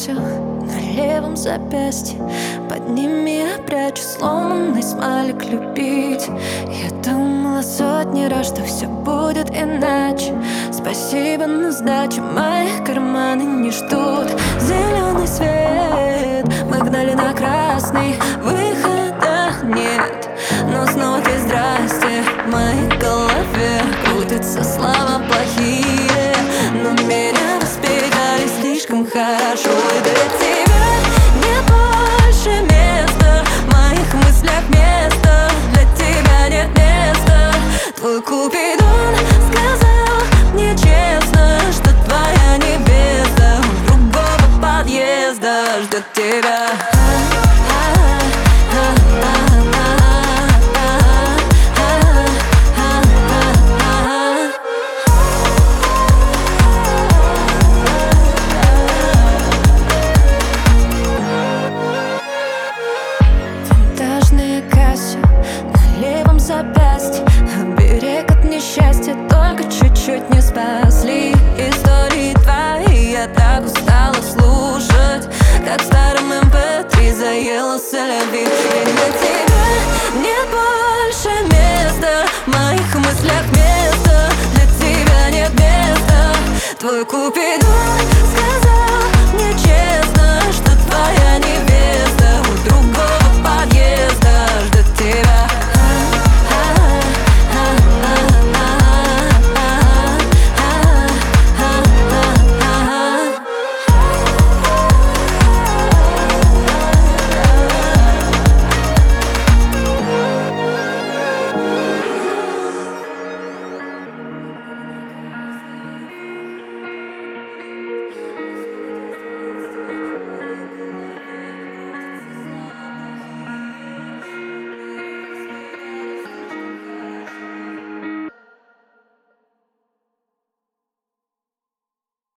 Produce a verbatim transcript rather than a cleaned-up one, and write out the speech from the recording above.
Кассио на левом запястье. Под ними я прячу сломанный смайлик любить. Я думала сотни раз, что все будет иначе. Спасибо на сдачу, мои карманы не ждут. Зеленый свет, мы гнали на красный, выхода нет. Но снова ты здрасте, в моей голове крутятся слова плохие, но меня воспитали слишком хорошо. И для тебя нет больше места в моих мыслях, места для тебя нет места. Твой Купидон сказал мне честно, что твоя невеста у другого подъезда ждет тебя. Кассио на левом запястье, берег от несчастья, только чуть-чуть не спасли. Истории твои я так устала слушать, как в старом эм пэ три заела солови. И для тебя нет больше места в моих мыслях, места для тебя нет места. Твой Купидон